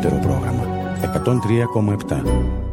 δεύτερο πρόγραμμα 103,7.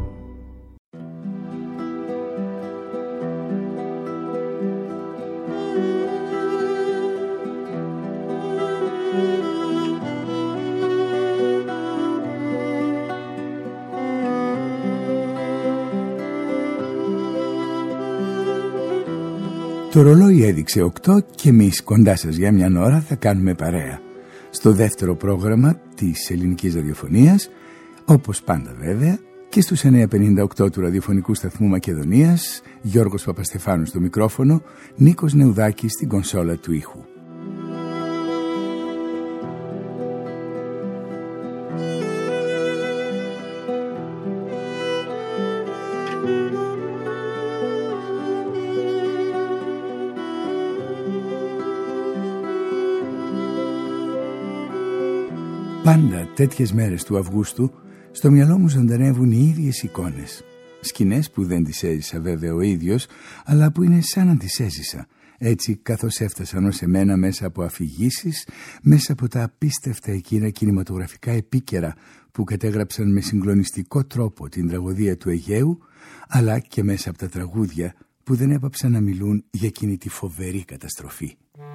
Το ρολόι έδειξε 8 και εμείς κοντά σας για μια ώρα θα κάνουμε παρέα στο δεύτερο πρόγραμμα της ελληνικής ραδιοφωνίας, όπως πάντα βέβαια, και στους 958 του ραδιοφωνικού σταθμού Μακεδονίας, Γιώργος Παπαστεφάνου στο μικρόφωνο, Νίκος Νεουδάκης στην κονσόλα του ήχου. Πάντα τέτοιες μέρες του Αυγούστου στο μυαλό μου ζωντανεύουν οι ίδιες εικόνες. Σκηνές που δεν τις έζησα βέβαια ο ίδιος, αλλά που είναι σαν να τις έζησα. Έτσι καθώς έφτασαν ως εμένα μέσα από αφηγήσεις, μέσα από τα απίστευτα εκείνα κινηματογραφικά επίκαιρα που κατέγραψαν με συγκλονιστικό τρόπο την τραγωδία του Αιγαίου, αλλά και μέσα από τα τραγούδια που δεν έπαψαν να μιλούν για εκείνη τη φοβερή καταστροφή.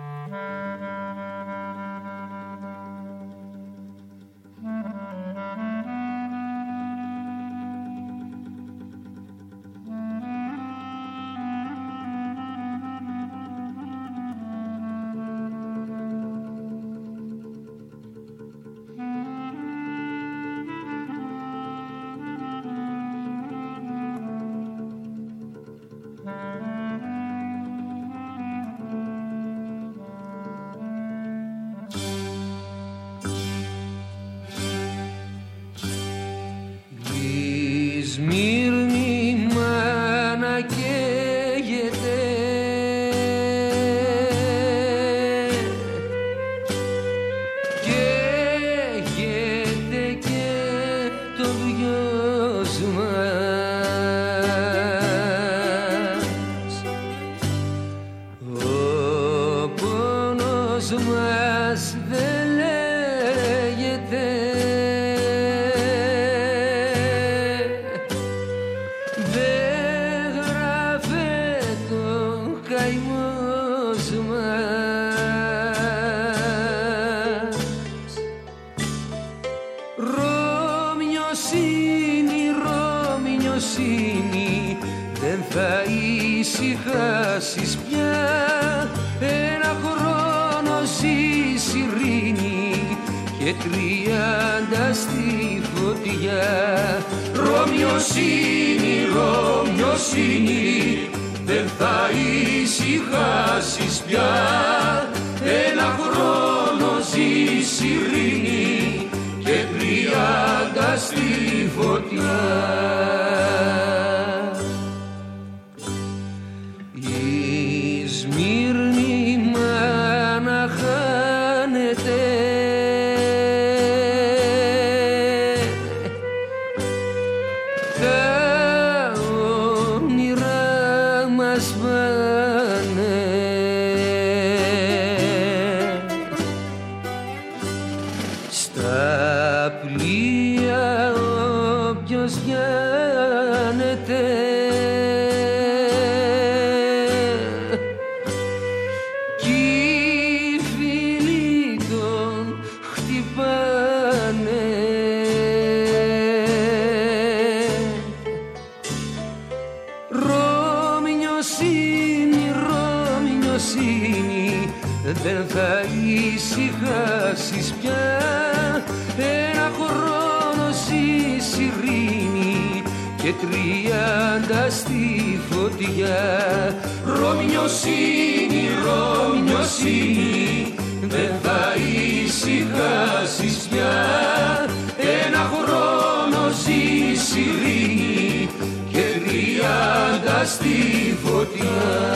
Δεν θα ησυχάσεις πια. Ένα χρόνο ζεις ειρήνη και 30 στη φωτιά. Ρωμιοσύνη, ρωμιοσύνη, δεν θα ησυχάσεις πια. Ένα χρόνο ζεις ειρήνη και 30 στη φωτιά.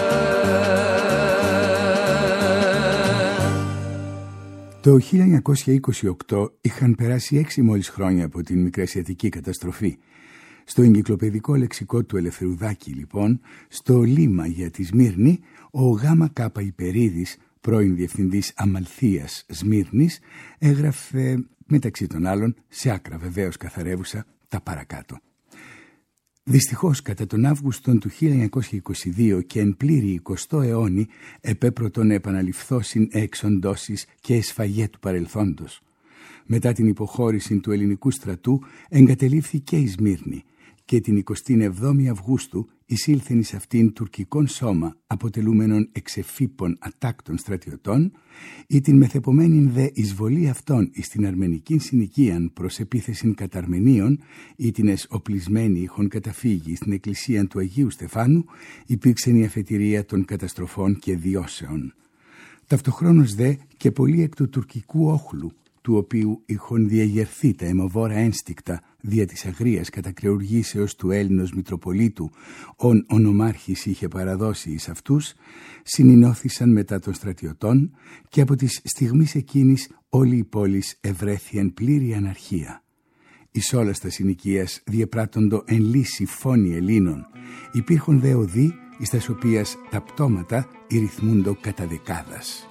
Το 1928 είχαν περάσει 6 μόλις χρόνια από την Μικρασιατική καταστροφή. Στο εγκυκλοπαιδικό λεξικό του Ελευθερουδάκη, λοιπόν, στο λίμα για τη Σμύρνη, ο Γ.Κ. Υπερίδης, πρώην διευθυντής Αμαλθίας Σμύρνης, έγραφε μεταξύ των άλλων, σε άκρα βεβαίως καθαρεύουσα, τα παρακάτω. Δυστυχώς, κατά τον Αύγουστο του 1922 και εν πλήρη 20ο αιώνη, επέπρωτον επαναληφθώσιν εξοντώσεις και εσφαγέ του παρελθόντος. Μετά την υποχώρηση του ελληνικού στρατού, εγκατελείφθηκε η Σμύρνη και την 27η Αυγούστου εισήλθεν εις αυτήν τουρκικόν σώμα αποτελούμενον εξεφύπων ατάκτων στρατιωτών, ή την μεθεπομένην δε εισβολή αυτών εις την αρμενικήν συνοικίαν προς επίθεσιν κατά Αρμενίων, ή την εσωπλισμένη είχον καταφύγει στην εκκλησίαν του Αγίου Στεφάνου, υπήρξεν η αφετηρία των καταστροφών και διώσεων. Ταυτοχρόνως δε και πολύ εκ του τουρκικού όχλου, του οποίου είχον διαγερθεί τα αιμοβόρα ένστικτα δια της αγρίας κατακρεουργήσεως του Έλληνος Μητροπολίτου, ον ο νομάρχης είχε παραδώσει εις αυτούς, συνηνώθησαν μετά των στρατιωτών και από της στιγμής εκείνης όλη η πόλης ευρέθη εν πλήρη αναρχία. Εις όλας τα συνοικίας διεπράττοντο εν λύση φόνοι Ελλήνων, υπήρχον δε οδοί εις τας οποίας τα πτώματα ρυθμούντο κατά δεκάδας.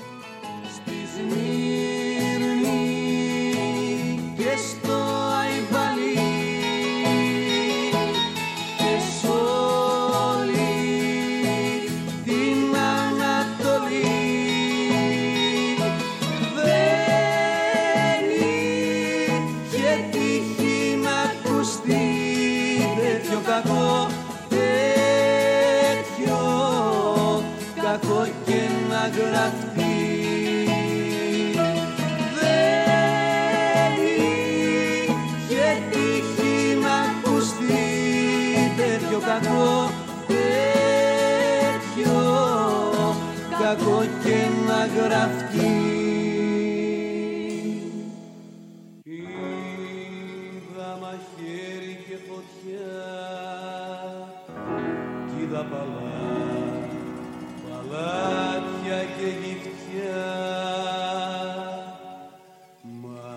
Κακό και να γραφτεί. Είδα μαχαίρι και φωτιά κι είδα παλάτια και γυφτιά, μα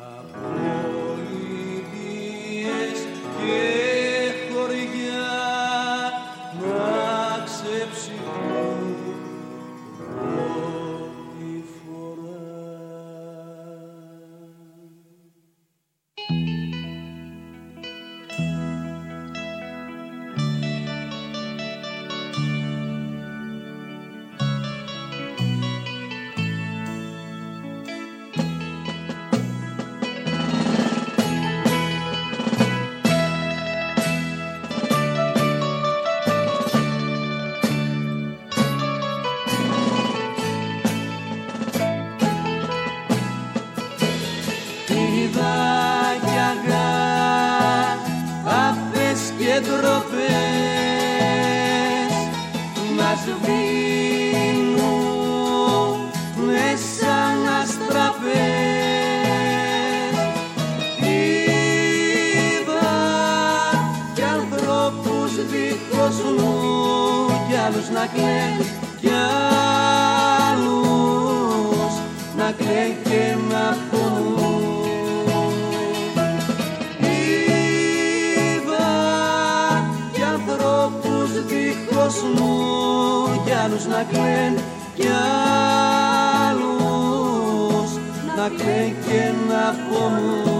πολιτείες και χωριά να ξεψυχούν. Να κλαίν κι άλλους να κλαίν και να πονούν. Είδα κι ανθρώπους δίχως νου κι άλλους να κλαίν κι άλλους να κλαίν και να πονούν.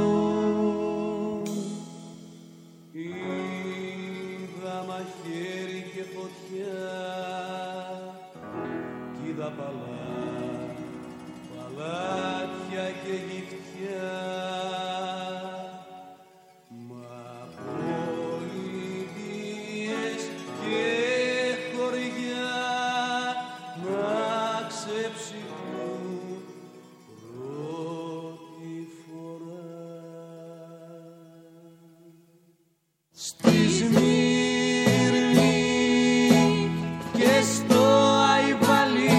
Παλάτια και γυφτιά, μα πολιτείες και χωριά να ξεψυχούν πρώτη φορά. Στη Σμύρνη και στο Αϊβαλί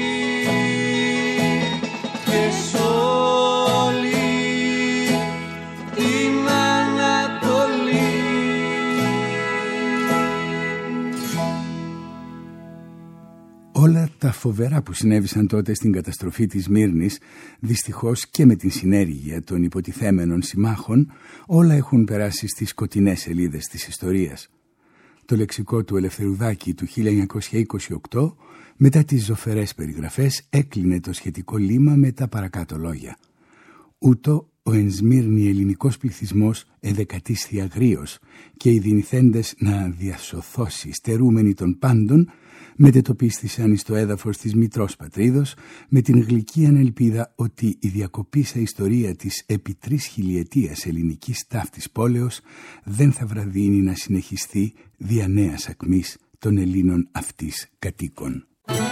Όλα τα φοβερά που συνέβησαν τότε στην καταστροφή της Σμύρνης, δυστυχώς και με την συνέργεια των υποτιθέμενων συμμάχων, όλα έχουν περάσει στις σκοτεινές σελίδες της ιστορίας. Το λεξικό του Ελευθερουδάκη του 1928, μετά τις ζωφερές περιγραφές, έκλεινε το σχετικό λίμα με τα παρακάτω λόγια. Ούτω ο εν Σμύρνη ελληνικός πληθυσμός εδεκατίσθη αγρίος και οι δυνηθέντες να διασωθώσει στερούμενοι των πάντων μετετοπίστησαν εις το έδαφος της μητρός πατρίδος με την γλυκή ανελπίδα ότι η διακοπήσα ιστορία της επί 3 χιλιετίας ελληνικής ταύτης πόλεως δεν θα βραδύνει να συνεχιστεί δια νέας ακμής των Ελλήνων αυτής κατοίκων.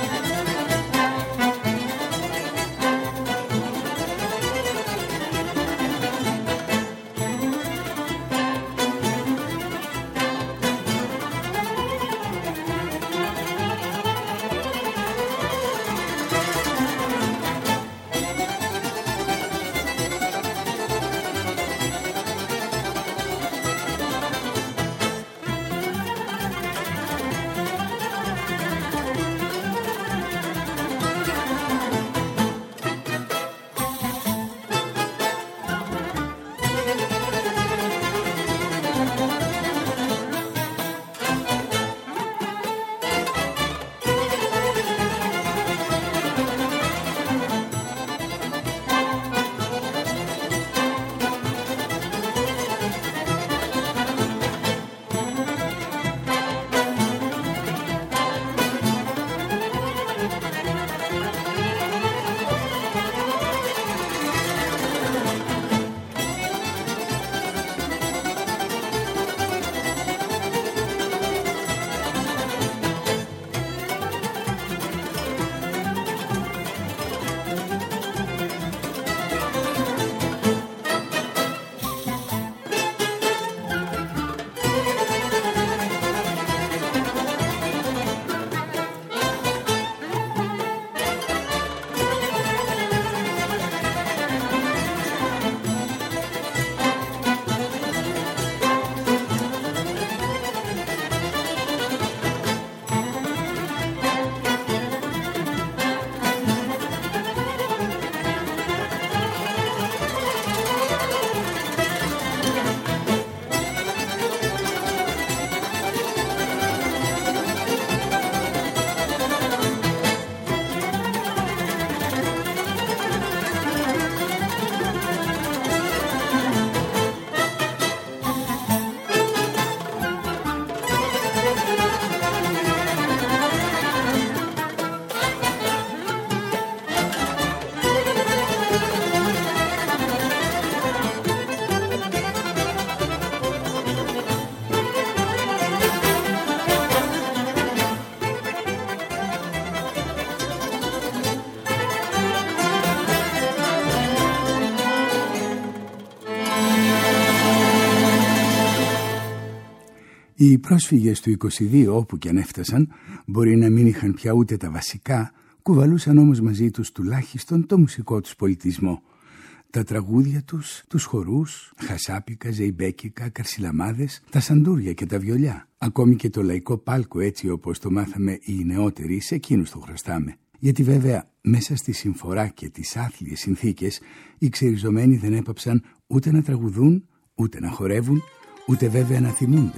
Οι πρόσφυγες του 22, όπου και αν έφτασαν, μπορεί να μην είχαν πια ούτε τα βασικά, κουβαλούσαν όμως μαζί τους τουλάχιστον το μουσικό τους πολιτισμό. Τα τραγούδια τους, τους χορούς, χασάπικα, ζεϊμπέκικα, καρσιλαμάδες, τα σαντούρια και τα βιολιά. Ακόμη και το λαϊκό πάλκο, έτσι όπως το μάθαμε οι νεότεροι, σε εκείνους το χρωστάμε. Γιατί βέβαια μέσα στη συμφορά και τις άθλιες συνθήκες οι ξεριζωμένοι δεν έπαψαν ούτε να τραγουδούν, ούτε να χορεύουν, ούτε βέβαια να θυμούνται.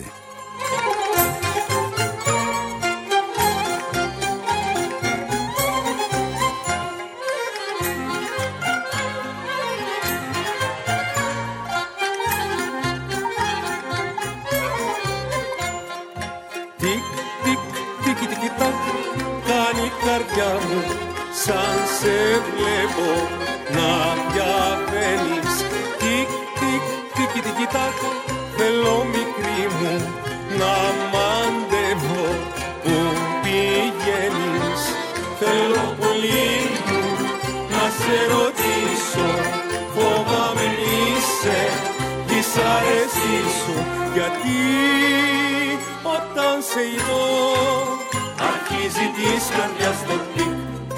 Σαν σε βλέπω να διαβαίνεις. Τικ, τικ, τικ, τικ, τικ, θέλω μικρή μου να μαντεύω που πηγαίνεις. Θέλω πολύ μου να σε ρωτήσω, φοβάμαι είσαι δυσαρεστήσω. Γιατί όταν σε ειδώ αρχίζει της καρδιάς το κλικ.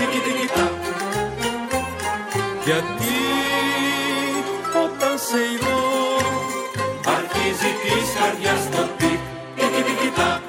Γιατί όταν σε ειδώ αρχίζει της καρδιάς το τικ, τικ, τικ, τακ.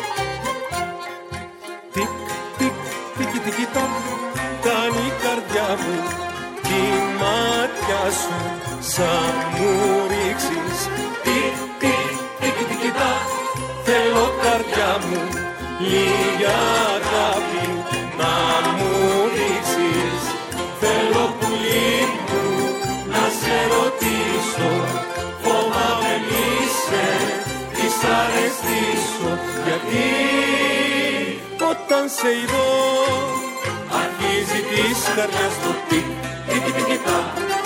Κάνει η καρδιά μου, τη μάτια σου σαν μου ρίξεις. Τικ-τικ-τικ-τικ-τικ-τά, θέλω καρδιά μου λίγη αγάπη να μου ρίξεις. Θέλω πουλί μου να σε ρωτήσω, φοβάμαι μη σε δυσαρεστήσω, γιατί όταν σε είδω αρχίζει της καρδιάς το τικ-τικ-τικ-τικ-τά.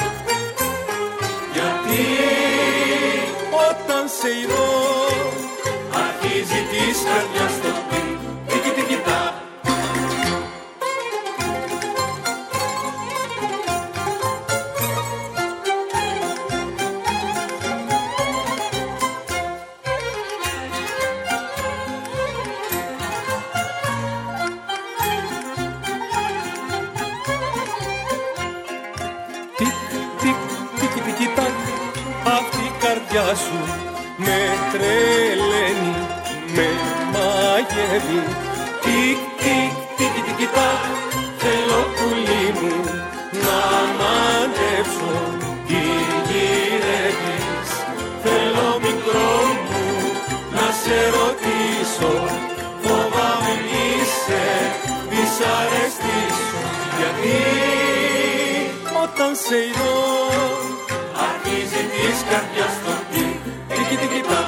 Γιατί όταν σε είδω αρχίζει της καρδιάς το τικ-τικ-τικ-τικ-τά. Αυτή η καρδιά σου με τρελαίνει, με μαγεύει. Τικ-τικ-τικ-τικ-τικ-τά, θέλω πουλί μου να μαντέψω τι γυρεύεις. Θέλω μικρό μου να σε ρωτήσω, φοβάμαι μη σε δυσαρεστήσω, γιατί όταν σε είδω αρχίζει της καρδιάς το τικ-τικ-τικ-τά.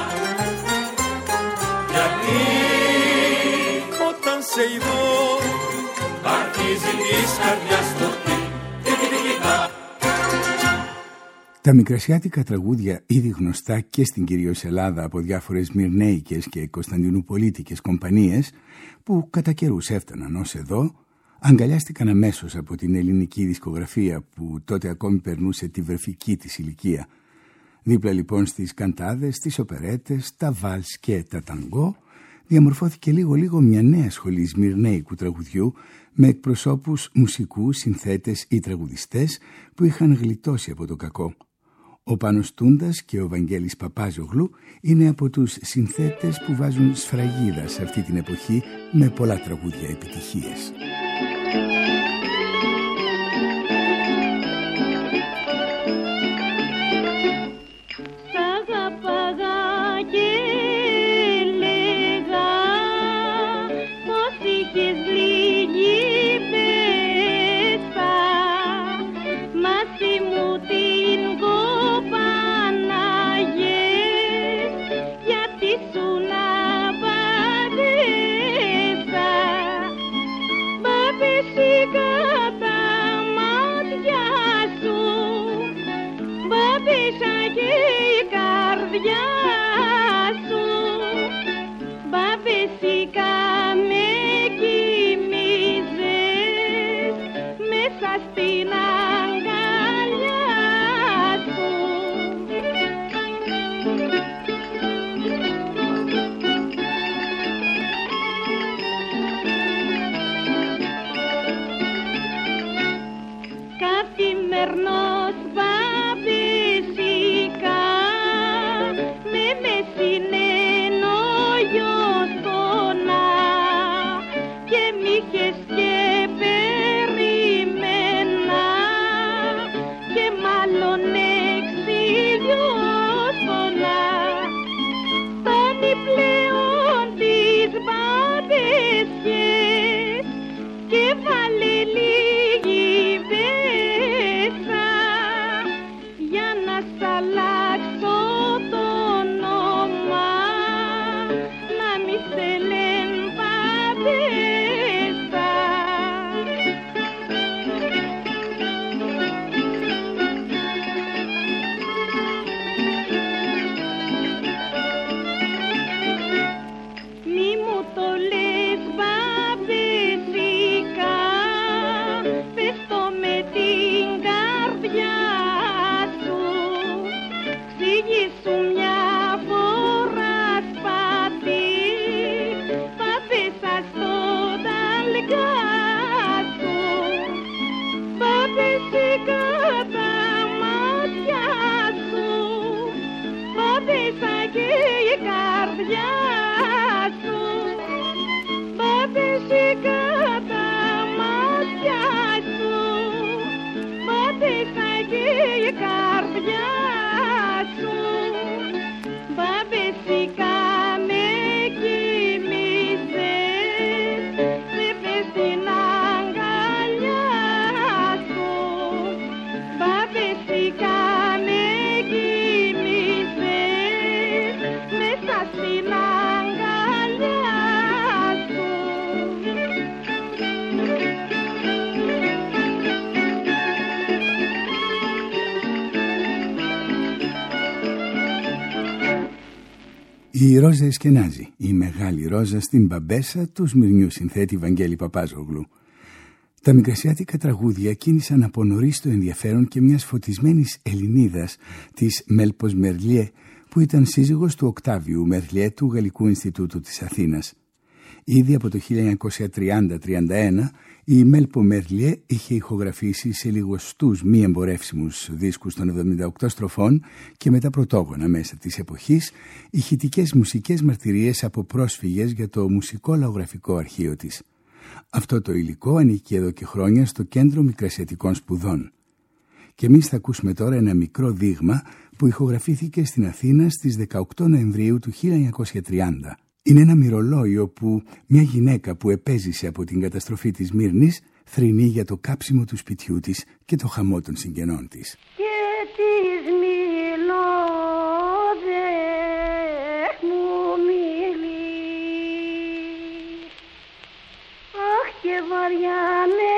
Γιατί όταν σε είδω αρχίζει της καρδιάς το τικ-τικ-τικ-τά. Τα μικρασιάτικα τραγούδια, ήδη γνωστά και στην κυρίως Ελλάδα από διάφορες μυρνέικες και κωνσταντινουπολίτικες κομπανίες που κατά καιρούς έφταναν ως εδώ, αγκαλιάστηκαν αμέσως από την ελληνική δισκογραφία που τότε ακόμη περνούσε τη βρεφική της ηλικία. Δίπλα λοιπόν στις καντάδες, στις οπερέτες, τα βάλς και τα ταγκό διαμορφώθηκε λίγο μια νέα σχολή σμυρνέικου τραγουδιού με εκπροσώπους μουσικούς, συνθέτες ή τραγουδιστές που είχαν γλιτώσει από το κακό. Ο Πάνος Τούντας και ο Βαγγέλης Παπάζογλου είναι από τους συνθέτες που βάζουν σφραγίδα σε αυτή την εποχή με πολλά τραγούδια επιτυχίες. Η Ρόζα Εσκενάζη, η μεγάλη Ρόζα στην Μπαμπέσα του Σμυρνιού συνθέτη Βαγγέλη Παπάζογλου. Τα μικρασιάτικα τραγούδια κίνησαν από νωρίς το ενδιαφέρον και μιας φωτισμένης Ελληνίδας, της Μέλπος Μερλιέ, που ήταν σύζυγος του Οκτάβιου Μερλιέ του Γαλλικού Ινστιτούτου της Αθήνας. Ήδη από το 1930-31 η Μέλπο Μερλιέ είχε ηχογραφήσει σε λιγοστούς μη εμπορεύσιμους δίσκους των 78 στροφών και με τα πρωτόγωνα μέσα της εποχής ηχητικές μουσικές μαρτυρίες από πρόσφυγες για το μουσικό λαογραφικό αρχείο της. Αυτό το υλικό ανήκει εδώ και χρόνια στο Κέντρο Μικρασιατικών Σπουδών. Και εμείς θα ακούσουμε τώρα ένα μικρό δείγμα που ηχογραφήθηκε στην Αθήνα στις 18 Νοεμβρίου του 1930. Είναι ένα μυρολόιο που μια γυναίκα που επέζησε από την καταστροφή της Μύρνης θρηνεί για το κάψιμο του σπιτιού της και το χαμό των συγγενών της. Και της μιλώ δε μου μιλεί, αχ και βαριά με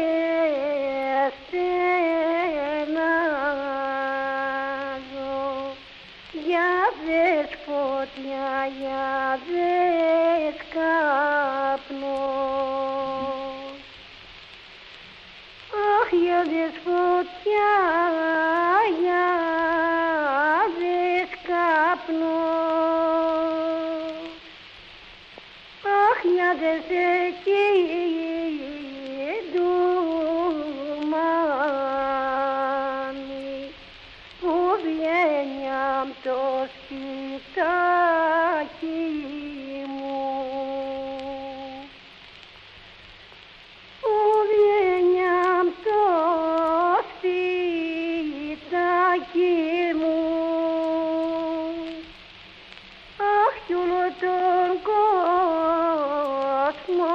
στενάζω, για δες φωτιά, για δες καπνός, αχ για δες φωτιά, για δες καπνός, αχ για δες εκεί ντουμάνι που βγαίνει απ' το σπιτάκι μου, που βγαίνει απ' το σπιτάκι μου, αχ κι όλο τον κόσμο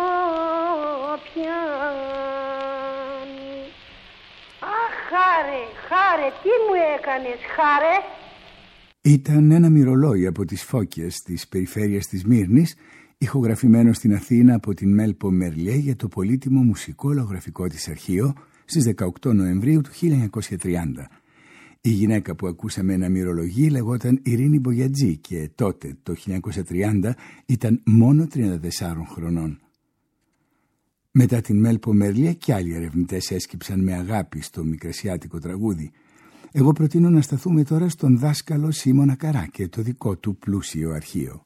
πιάνει. Αχ χάρε, χάρε, τι μου έκανες χάρε? Ήταν ένα μυρολόι από τις Φώκιας της περιφέρειας της Μύρνης, ηχογραφημένο στην Αθήνα από την Μέλπο Μερλιέ για το πολύτιμο μουσικό λαογραφικό της αρχείο στις 18 Νοεμβρίου του 1930. Η γυναίκα που ακούσαμε ένα μυρολογή λεγόταν Ειρήνη Μπογιατζή και τότε, το 1930, ήταν μόνο 34 χρονών. Μετά την Μέλπο Μερλιέ και άλλοι ερευνητές έσκυψαν με αγάπη στο μικρασιάτικο τραγούδι. Εγώ προτείνω να σταθούμε τώρα στον δάσκαλο Σίμωνα Καρά και το δικό του πλούσιο αρχείο.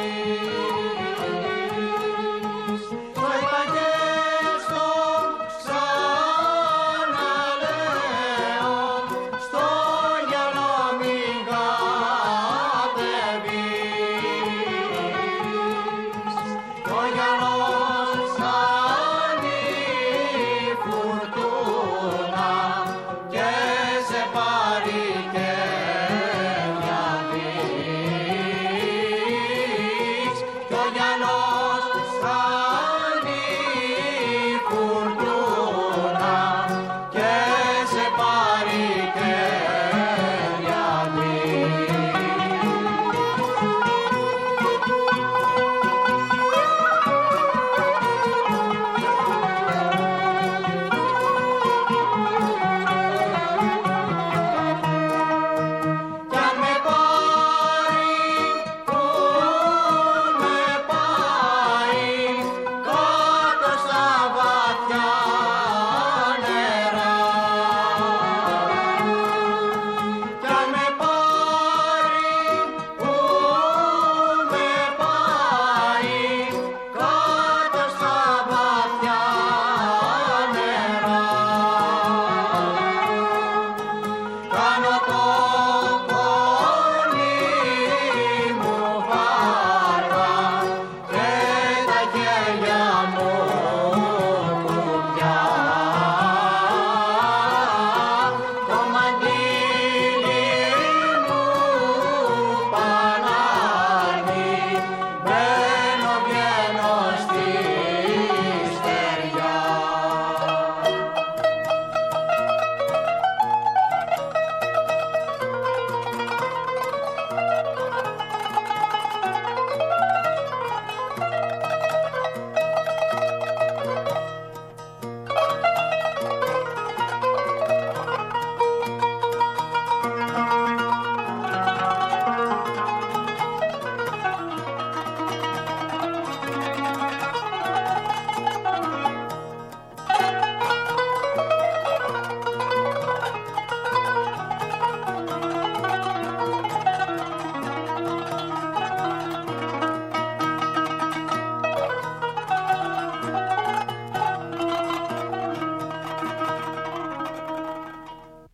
Στο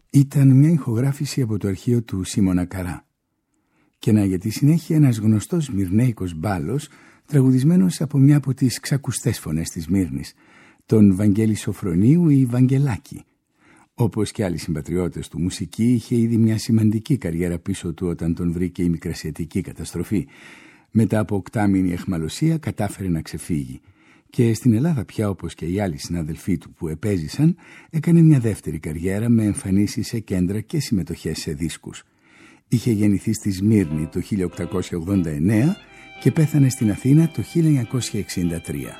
Ήταν μια ηχογράφηση από το αρχείο του Σίμωνα Καρά. Και να για τη συνέχεια ένας γνωστός Σμυρνέικος μπάλος, τραγουδισμένος από μια από τις ξακουστές φωνές της Σμύρνης, τον Βαγγέλη Σοφρονίου ή Βαγγελάκη. Όπως και άλλοι συμπατριώτες του μουσική, είχε ήδη μια σημαντική καριέρα πίσω του όταν τον βρήκε η μικρασιατική καταστροφή. Μετά από 8μηνη αιχμαλωσία κατάφερε να ξεφύγει. Και στην Ελλάδα πια, όπως και οι άλλοι συναδελφοί του που επέζησαν, έκανε μια δεύτερη καριέρα με εμφανίσεις σε κέντρα και συμμετοχές σε δίσκους. Είχε γεννηθεί στη Σμύρνη το 1889 και πέθανε στην Αθήνα το 1963.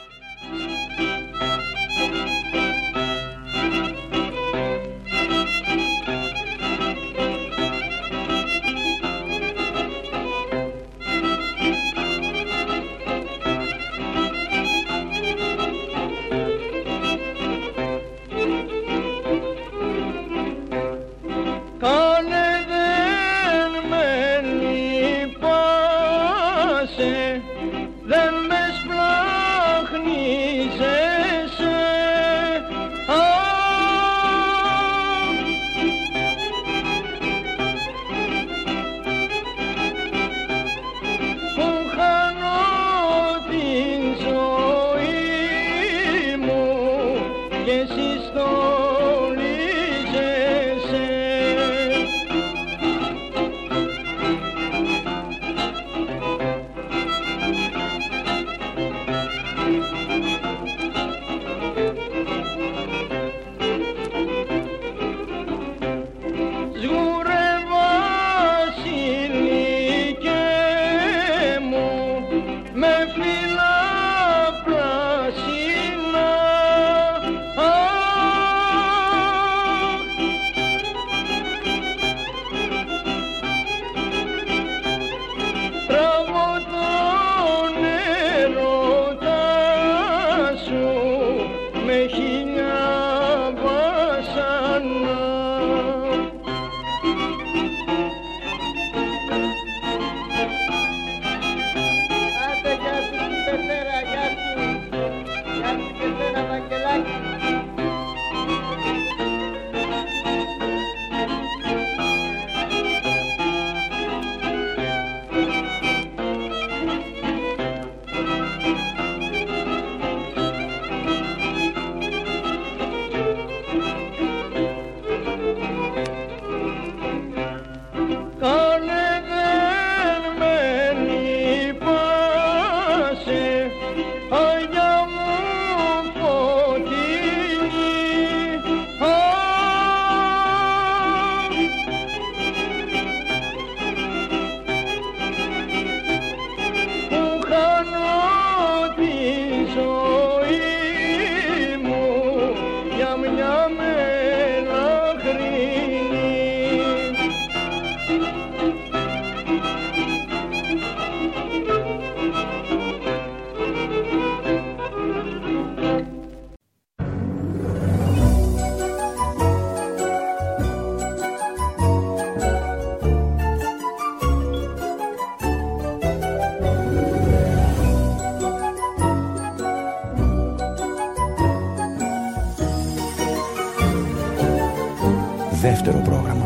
Δεύτερο πρόγραμμα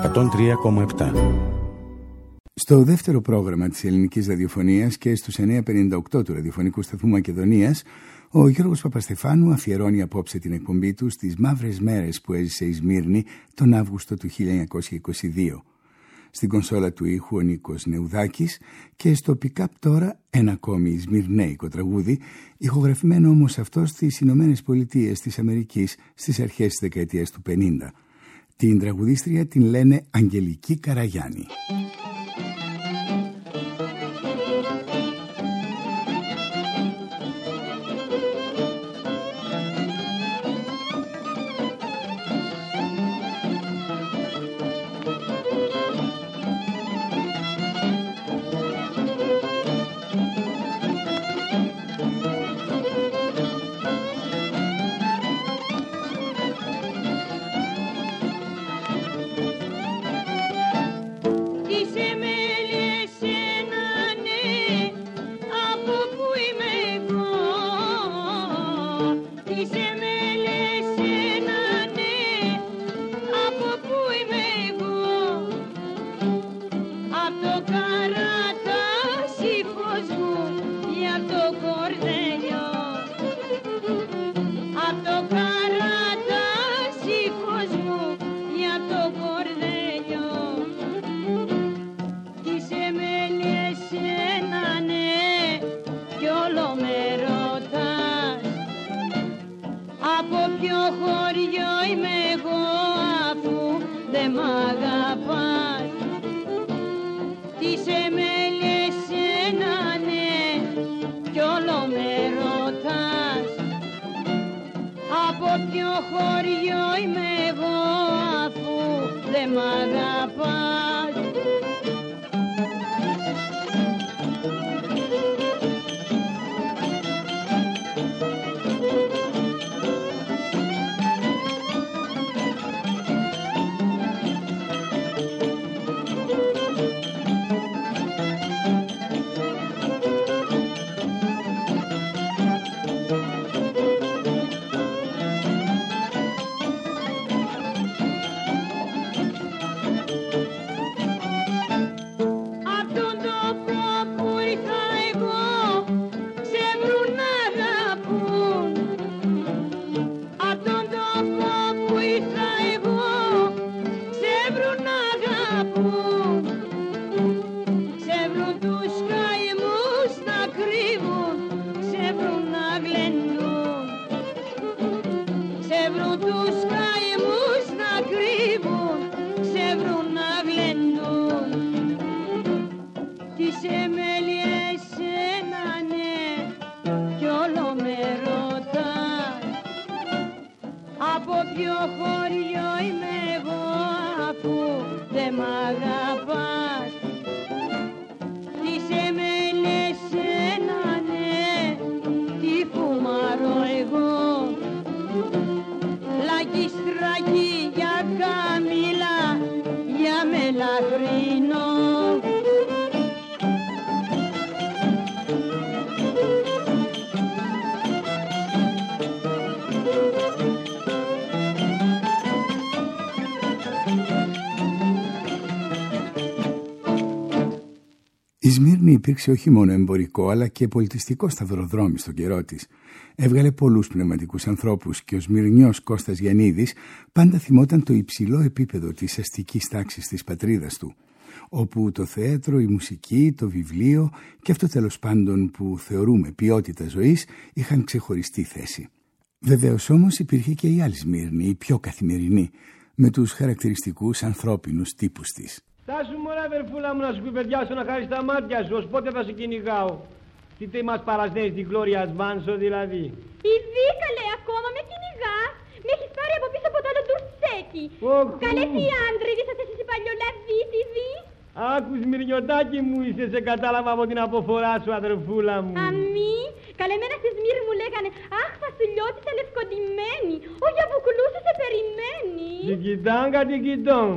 103,7. Στο δεύτερο πρόγραμμα της ελληνικής ραδιοφωνίας και στους 958 του ραδιοφωνικού σταθμού Μακεδονίας, ο Γιώργος Παπαστεφάνου αφιερώνει απόψε την εκπομπή του στις μαύρες μέρες που έζησε η Σμύρνη τον Αύγουστο του 1922. Στην κονσόλα του ήχου ο Νίκος Νεουδάκης και στο pick-up τώρα ένα ακόμη σμυρνέικο τραγούδι, ηχογραφημένο όμως αυτό στις Ηνωμένες Πολιτείες της Αμερικής στις αρχές της δεκαετίας του 50. Την τραγουδίστρια την λένε Αγγελική Καραγιάννη. Είσαι με λες ένα ναι, από πού τις εμέλειες ένανε κι όλο με ρωτάς από ποιο χωριό είμαι εγώ αφού δεν μ' αγαπάς. Η Σμύρνη υπήρξε όχι μόνο εμπορικό αλλά και πολιτιστικό σταυροδρόμι στον καιρό της. Έβγαλε πολλούς πνευματικούς ανθρώπους και ο Σμυρνιός Κώστας Γιαννίδης πάντα θυμόταν το υψηλό επίπεδο της αστικής τάξης της πατρίδας του, όπου το θέατρο, η μουσική, το βιβλίο και αυτό τέλος πάντων που θεωρούμε ποιότητα ζωής είχαν ξεχωριστή θέση. Βεβαίως όμως υπήρχε και η άλλη Σμύρνη, η πιο καθημερινή, με τους χαρακτηριστικούς ανθρώπινους τύπους της. Στάσου μωρά αδερφούλα μου να σου κουβεντιάσω να χάρεις τα μάτια σου, ως πότε θα σε κυνηγάω. Τι μας παρασνέεις την Γκλώρια Σβάνσο δηλαδή. Ήδη καλέ ακόμα με κυνηγάς. Με έχεις πάρει από πίσω από το άλλο ντουρτσέκι. Καλέ τι άντριδης θα είσαι παλιολαδής ήδη. Άκου Σμυρνιωτάκι μου, είσαι, σε κατάλαβα από την αποφορά σου αδερφούλα μου. Αμή, καλεμένα στη Σμύρνη μου λέγανε αχ φασουλιώτησα λευκοντημένη. Ο Γιαβουκλού σου σε περιμένει. Την κοιτάγκα την κοιτών.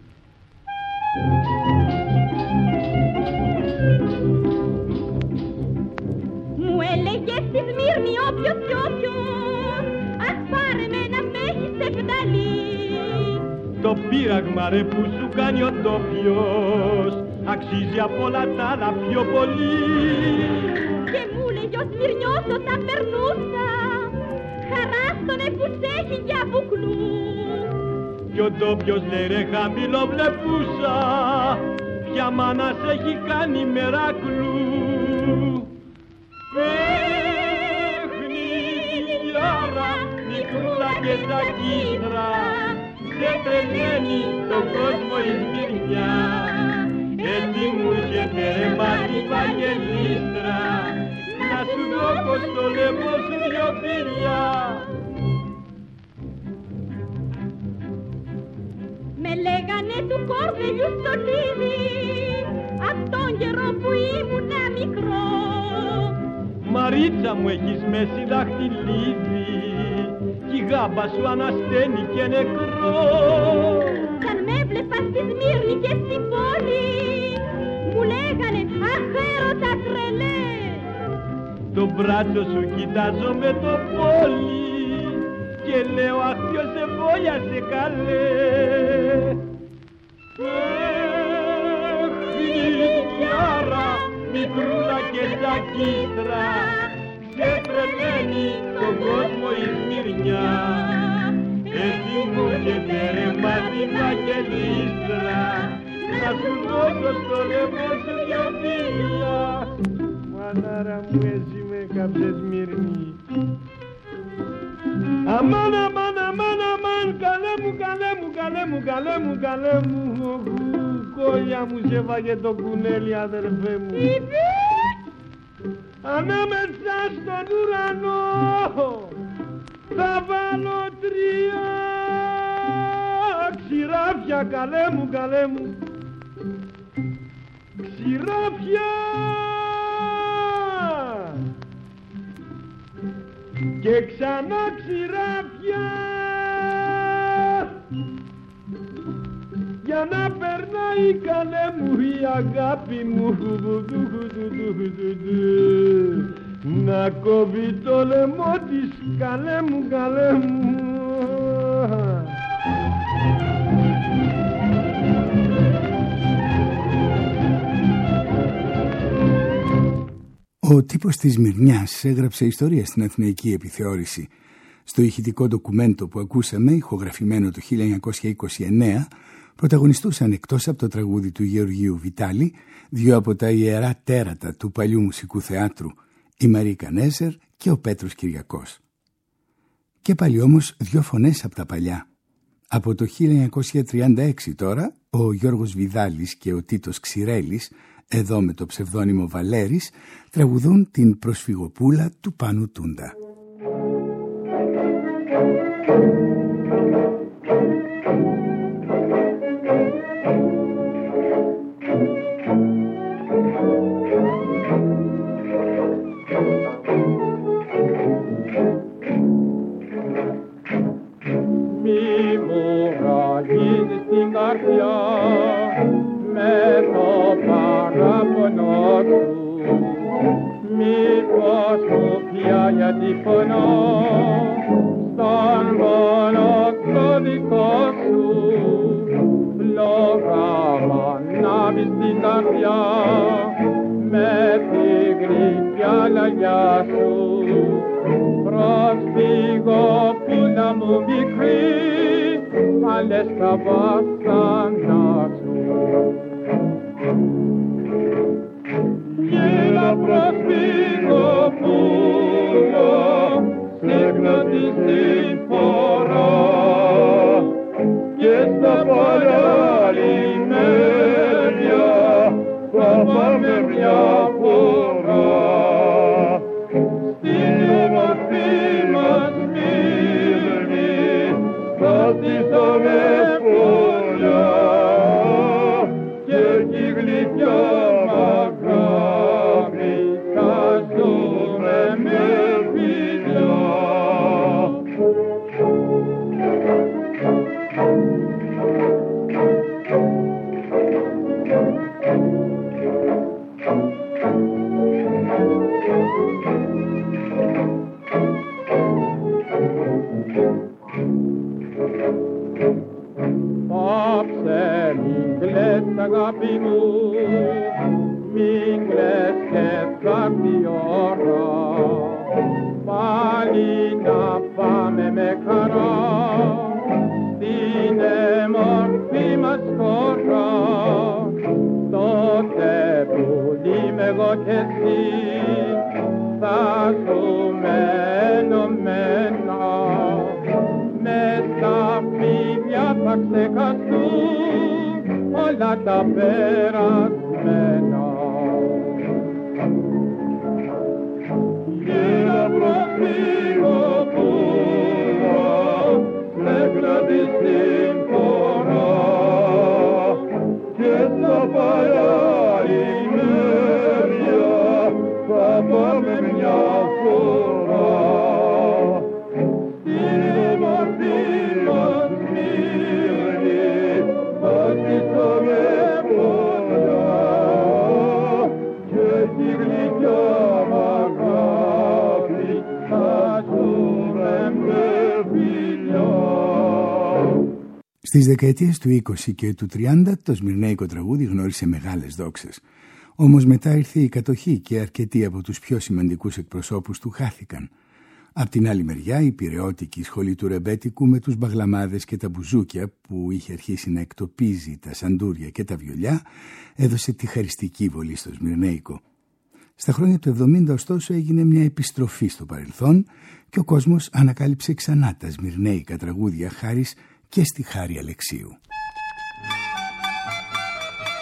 Μου έλεγε στη Σμύρνη όποιος κι όποιος ας πάρε με να με έχεις ευδαλεί. Το πείραγμα ρε που σου κάνει ο τόπιος αξίζει από όλα τα άλλα πιο πολύ. Και μου λέγει ο Σμυρνιός όταν περνούσα χαρά στον που σ' έχει για βουκλού. Κι ο τόπιος λέει ρε χαμηλό βλέπουσα ποια μάνα σ' έχει κάνει μεράκλου. Παιχνιδιάρα μικρούλα και τσακίστρα σε τρελαίνει τον κόσμο η Σμυρνιά. Έτσι μου έρχεται ρε μάτι Βαγγελίστρα να σου δώκω στο λαιμό σου δυο φιλιά. Με λέγανε του Κορδελιού στο λίδι απ' τον καιρό που ήμουνα μικρό. Μαρίτσα μου έχεις μέση δαχτυλίδι κι η γάμπα σου ανασταίνει και νεκρό. Κι αν με βλέπα στη Σμύρνη και στην πόλη μου λέγανε αχ έρωτα τρελέ. Το μπράτσο σου κοιτάζω με το πόλι και λέω αχ ποιος σε βόλιασε καλέ. Χριστιάρα μικρούλα και τσακίστρα σε τρελαίνει τον κόσμο η Σμυρνιά. Έτσι μου έρχεται ρε μάτι Βαγγελίστρα να σου δώσω στο λαιμό σου δυο φιλιά. Μανάρα μου εσύ με κάψε Σμύρνη. Αμάν, αμάν, αμάν, αμάν, καλέ μου, καλέ μου, καλέ μου, καλέ μου, καλέ μου, δόλια μου σε βάγε το κουνέλι, αδερφέ μου. Ανάμεσα στον ουρανό θα βάλω 3 ξηράφια, καλέ μου, καλέ μου. Ξηράφια και ξανά ξηράφια για να περνάει, καλέ μου, η αγάπη μου, να κόβει το λαιμό της, καλέ μου, καλέ μου. Ο τύπος της Μυρνιάς έγραψε ιστορία στην Αθηναϊκή Επιθεώρηση. Στο ηχητικό ντοκουμέντο που ακούσαμε, ηχογραφημένο το 1929, πρωταγωνιστούσαν εκτός από το τραγούδι του Γεωργίου Βιτάλη 2 από τα ιερά τέρατα του παλιού μουσικού θεάτρου, η Μαρή Κανέζερ και ο Πέτρος Κυριακός. Και πάλι όμως 2 φωνές από τα παλιά. Από το 1936 τώρα, ο Γιώργος Βιδάλης και ο Τίτος Ξηρέλης, εδώ με το ψευδόνυμο Βαλέρης, τραγουδούν την Προσφυγοπούλα του Πάνου Τούντα. Μη μου ραγίζεις την καρδιά με το παράπονο σου, μήπως μου πια γιατί πονώ στον πόνο το δικό σου. Φλόγα μ' ανάβεις την καρδιά με τη γλυκιά λαγιά σου. Προσφυγοπούλα μου μικρή, μα λες τα βάσανα σου. Γέλα προσφυγοπούλα, στέγνα τη συμφορά και στα παλιά λιμέρια θα πάμε μια φορά. Στην ομορφή μας Μύρνη θα στήσουμε φωλιά και εκεί γλυκιά μ' αγάπη θα ζούμε με φιλιά. Πάψε μην κλαις αγάπη μου, μην κλαις και θα έρθει η ώρα πάλι να πάμε με χαρά στην εμορφή μας χώρα. Τότε που είμαι εγώ κι εσύ θα ζούμε ενωμένα, μες στα φιλιά θα ξεχαστούν όλα τα περασμένα. Γέλα προσφυγοπούλα, στέγνα τη συμφορά και στα παλιά ημέρια θα πάμε μια φορά. Στην ομορφή μας Μύρνη θα στήσουμε φωλιά και τη γλυκιά μ' αγάπη θα ζούμε με φιλιά. Στις δεκαετίες του 20 και του 30 το σμυρνέικο τραγούδι γνώρισε μεγάλες δόξες. Όμως μετά ήρθε η κατοχή και αρκετοί από τους πιο σημαντικούς εκπροσώπους του χάθηκαν. Απ' την άλλη μεριά η πειραιώτικη σχολή του ρεμπέτικου με τους μπαγλαμάδες και τα μπουζούκια που είχε αρχίσει να εκτοπίζει τα σαντούρια και τα βιολιά έδωσε τη χαριστική βολή στο σμυρνέικο. Στα χρόνια του 70 ωστόσο έγινε μια επιστροφή στο παρελθόν και ο κόσμος ανακάλυψε ξανά τα σμυρνέικα τραγούδια χάρης και στη Χάρη Αλεξίου.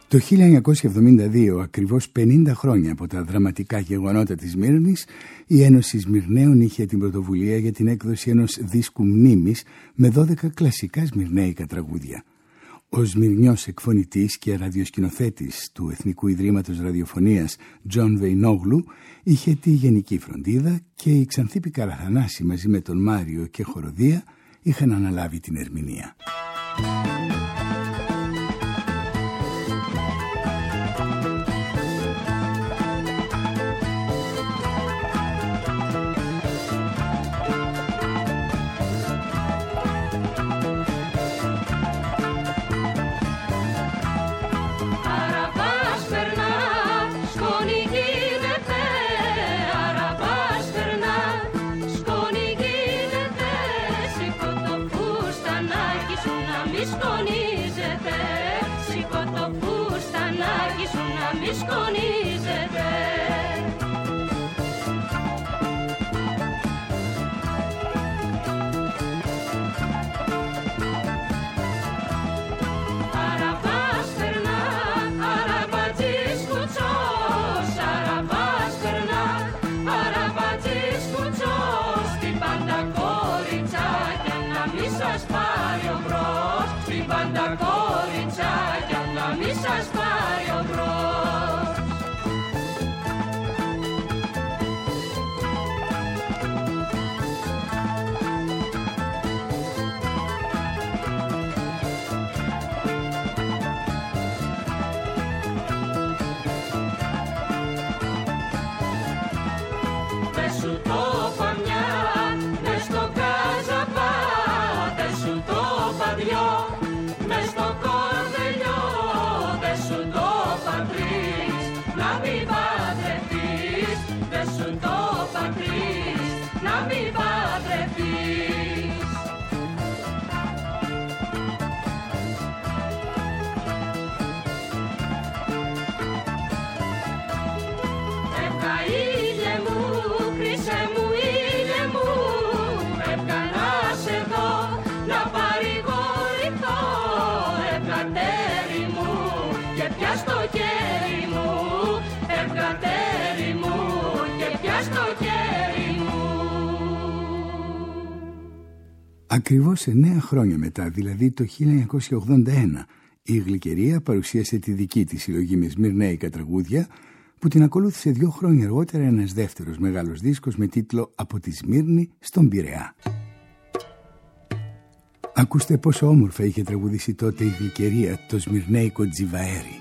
Το 1972, ακριβώς 50 χρόνια από τα δραματικά γεγονότα της Σμύρνης, η Ένωση Σμυρναίων είχε την πρωτοβουλία για την έκδοση ενός δίσκου μνήμης με 12 κλασικά σμυρναίικα τραγούδια. Ο Σμυρνιός εκφωνητής και ραδιοσκηνοθέτης του Εθνικού Ιδρύματος Ραδιοφωνίας Τζον Βεϊνόγλου είχε τη γενική φροντίδα και η Ξανθή Πικαραθανάση μαζί με τον Μάριο και χοροδία είχαν αναλάβει την ερμηνεία. Ακριβώς 9 χρόνια μετά, δηλαδή το 1981, η Γλυκερία παρουσίασε τη δική της συλλογή με σμυρναίικα τραγούδια, που την ακολούθησε 2 χρόνια αργότερα ένας δεύτερος μεγάλος δίσκος με τίτλο «Από τη Σμύρνη στον Πειραιά». Ακούστε πόσο όμορφα είχε τραγουδήσει τότε η Γλυκερία το σμυρναίικο τζιβαέρι.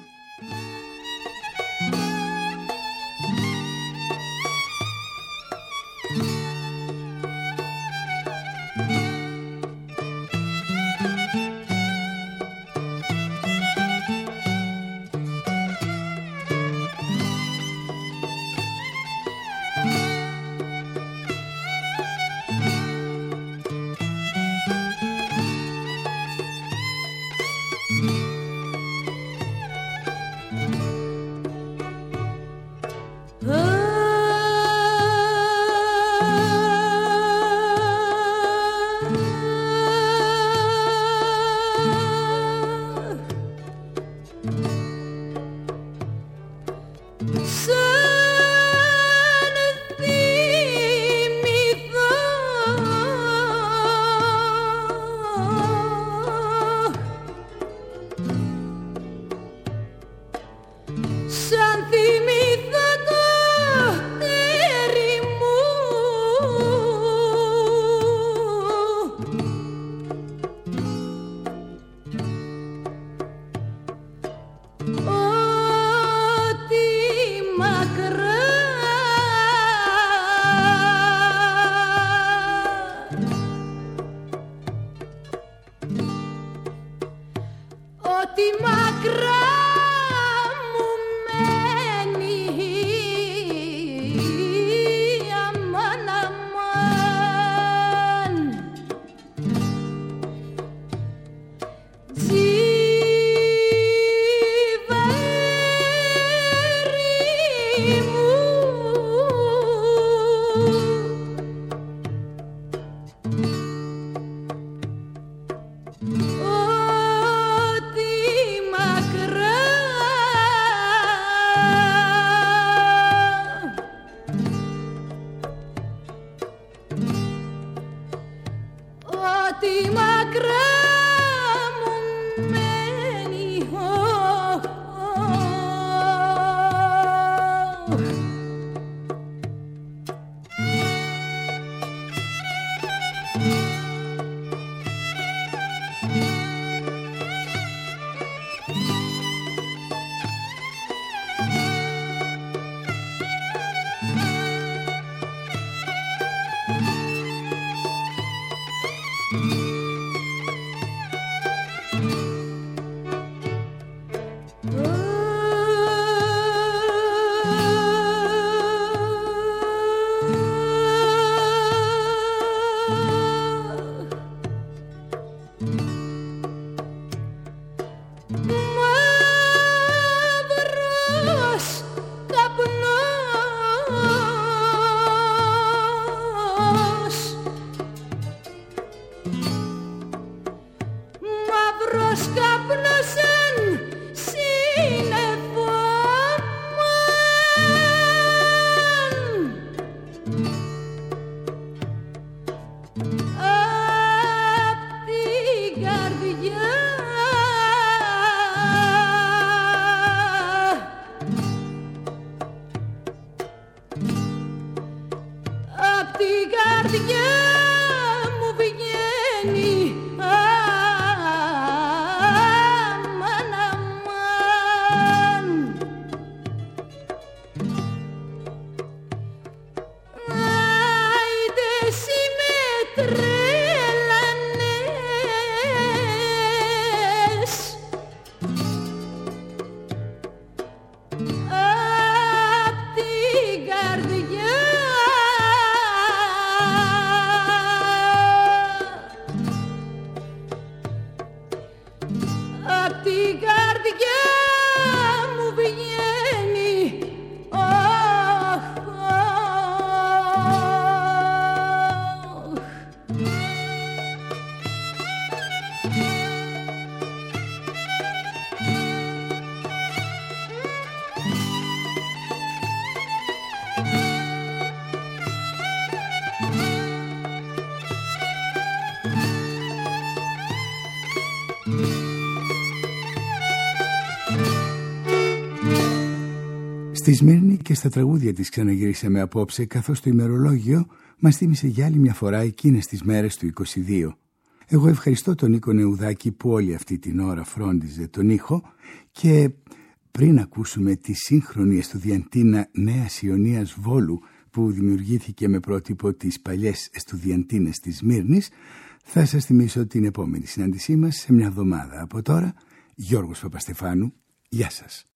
Στη Σμύρνη και στα τραγούδια της ξαναγυρίσαμε απόψε, καθώς το ημερολόγιο μας θύμισε για άλλη μια φορά εκείνες τις μέρες του 22. Εγώ ευχαριστώ τον Νίκο Νεουδάκη που όλη αυτή την ώρα φρόντιζε τον ήχο, και πριν ακούσουμε τη σύγχρονη εστουδιαντίνα Νέας Ιωνίας Βόλου που δημιουργήθηκε με πρότυπο τις παλιές εστουδιαντίνες της Σμύρνης, θα σας θυμίσω την επόμενη συνάντησή μας σε μια εβδομάδα από τώρα. Γιώργος Παπαστεφάνου, γεια σας.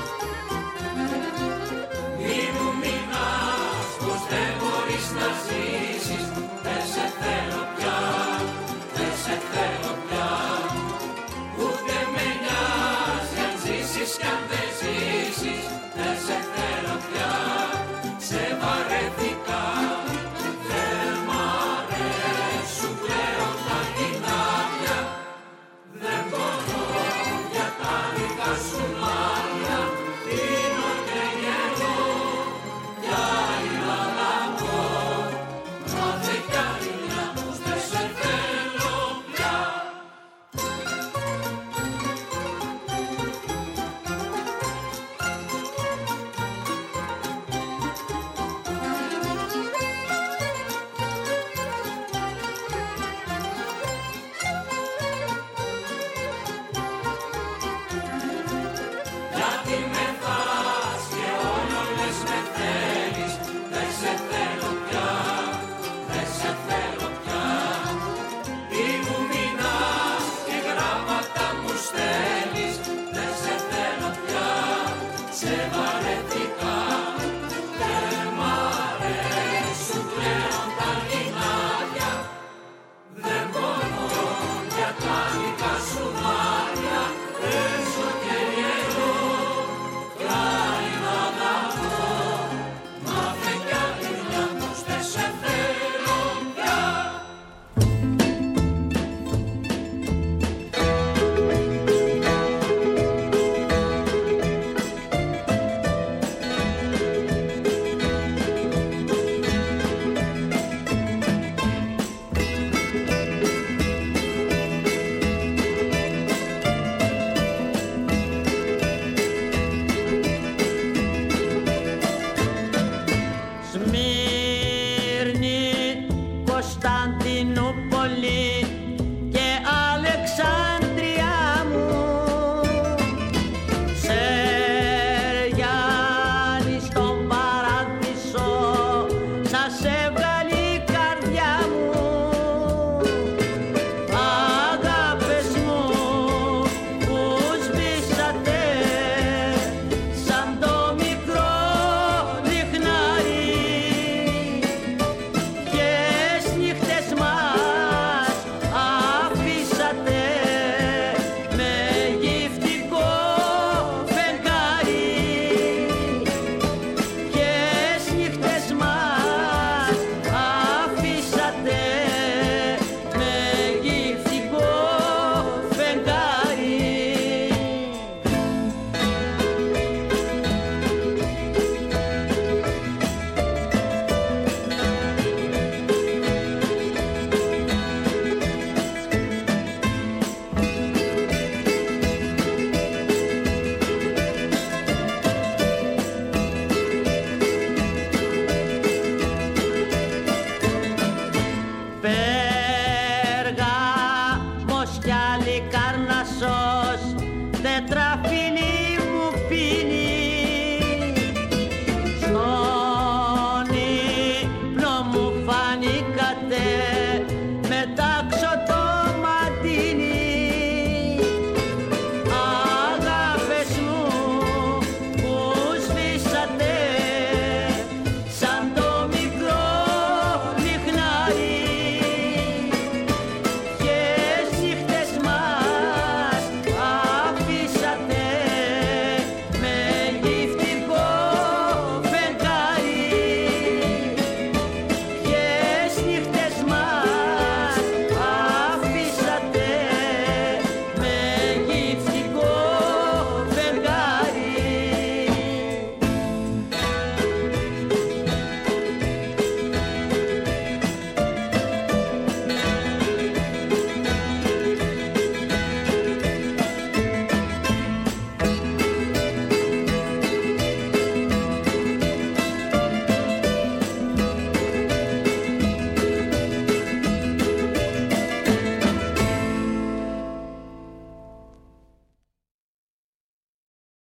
Μη μου μείνας πως δεν μπορείς να ζεις.